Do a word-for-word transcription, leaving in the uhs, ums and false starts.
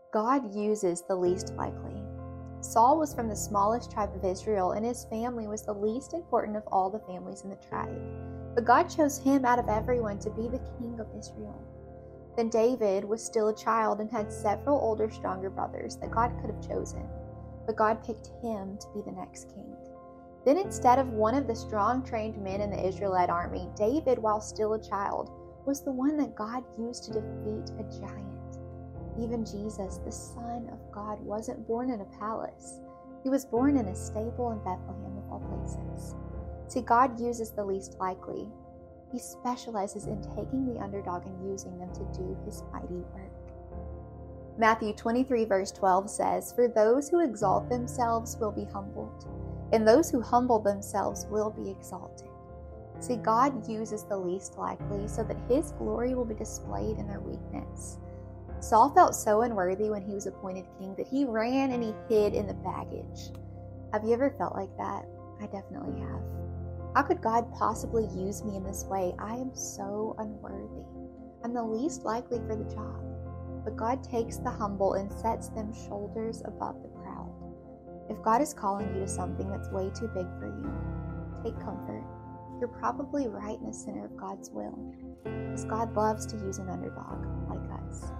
God uses the least likely. Saul was from the smallest tribe of Israel, and his family was the least important of all the families in the tribe. But God chose him out of everyone to be the king of Israel. Then David was still a child and had several older, stronger brothers that God could have chosen. But God picked him to be the next king. Then instead of one of the strong, trained men in the Israelite army, David, while still a child, was the one that God used to defeat a giant. Even Jesus, the Son of God, wasn't born in a palace. He was born in a stable in Bethlehem, of all places. See, God uses the least likely. He specializes in taking the underdog and using them to do his mighty work. Matthew twenty-three verse twelve says, "For those who exalt themselves will be humbled, and those who humble themselves will be exalted." See, God uses the least likely so that his glory will be displayed in their weakness. Saul felt so unworthy when he was appointed king that he ran and he hid in the baggage. Have you ever felt like that? I definitely have. How could God possibly use me in this way? I am so unworthy. I'm the least likely for the job. But God takes the humble and sets them shoulders above the proud. If God is calling you to something that's way too big for you, take comfort. You're probably right in the center of God's will, because God loves to use an underdog like us.